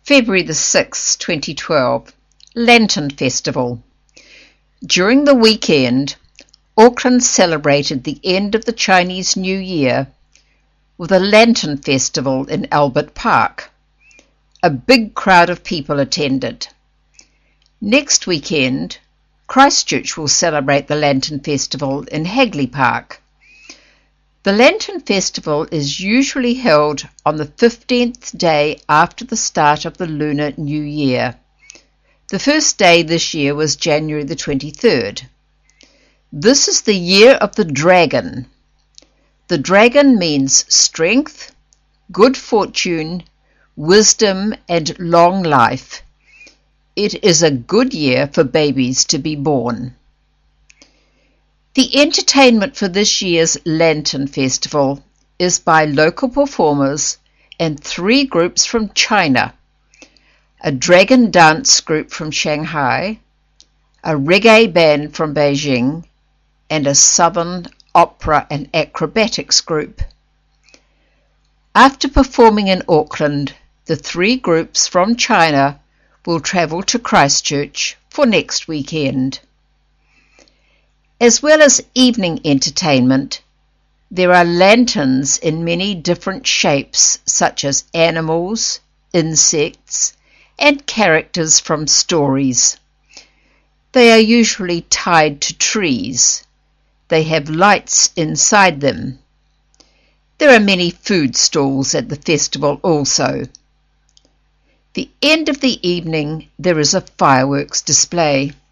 February the 6th, 2012, Lantern Festival. During the weekend, Auckland celebrated the end of the Chinese New Year with a Lantern Festival in Albert Park. A big crowd of people attended. Next weekend, Christchurch will celebrate the Lantern Festival in Hagley Park. The Lantern Festival is usually held on the 15th day after the start of the Lunar New Year. The first day this year was January the 23rd. This is the year of the dragon. The dragon means strength, good fortune, wisdom, and long life. It is a good year for babies to be born. The entertainment for this year's Lantern Festival is by local performers and 3 groups from China, a dragon dance group from Shanghai, a reggae band from Beijing, and a southern opera and acrobatics group. After performing in Auckland, the 3 groups from China will travel to Christchurch for next weekend. As well as evening entertainment, there are lanterns in many different shapes, such as animals, insects, and characters from stories. They are usually tied to trees. They have lights inside them. There are many food stalls at the festival also. The end of the evening, there is a fireworks display.